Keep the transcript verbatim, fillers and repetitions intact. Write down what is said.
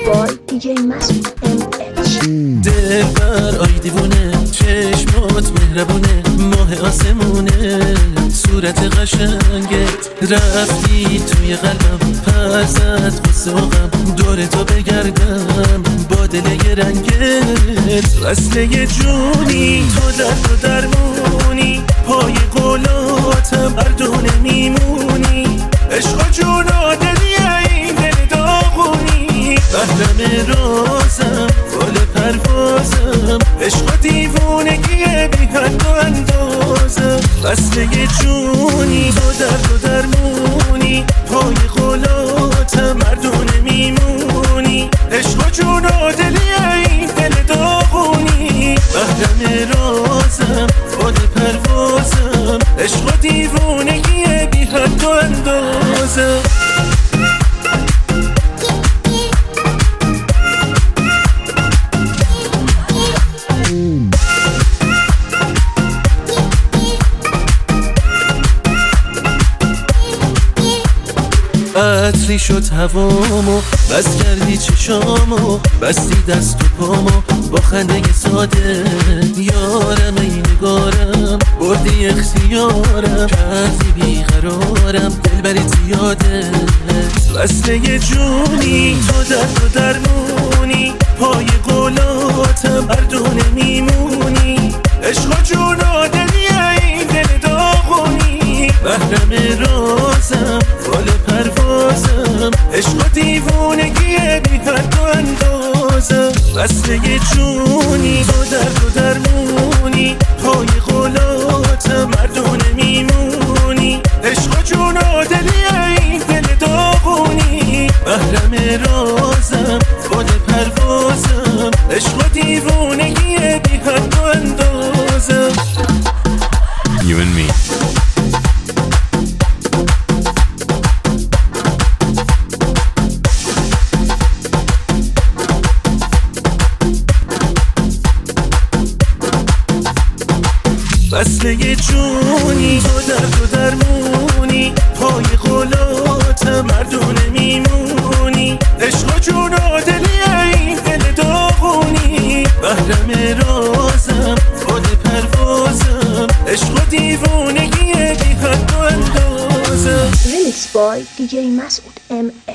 بای دی جی مسعود ام اچ. دلبر آی دیوونه، چشمات مهربونه، ماه آسمونه، صورت قشنگت رفتی توی قلبم، پر زد غصه و غم، دور تو بگردم با دل یه رنگت، وصله یه جونی، تو درد و درمونی، پای قولاتم مردونه میمونی، عشق جونا دلیه این دل داغونی، محرم رازم گل پروازم، عشق دیوونگیه بی حد و اندازم، وصله یه جونی، تو درد و درمونی، پای قولاتم مردونه میمونی، عشق جونا دلیه این دل داغونی، محرم رازم گل پروازم، عشق دیوونگیه بی حد و اندازم. عطری شد هوامو، بس کردی چشامو، بستی دست و پامو با خنده ساده، یارم ای نگارم، بردی اختیارم، کردی بیقرارم، دلبری زیاده، وصله یه جونی، تو درد و درمونی، پای قولاتم مردونه میمونی، عشق جونا دلیه این دل داغونی، محرم رازم گل پروازم، عشق دیوونگیه بی حد و اندازم، وصله یه جونی، تو درد و درمونی، پای قولاتم مردونه میمونی، عشق جونا دلیه این دل داغونی، محرم رازم گل پروازم، عشق دیوونگیه بی حد و اندازم. You and me. وصله یه جونی، تو درد و درمونی، پای قولاتم مردونه میمونی، عشق جونا دلیه این دل داغونی، محرم رازم گل پروازم، عشق دیوونگیه بی حد و اندازم. ریمیکس بای دی جی مسعود ام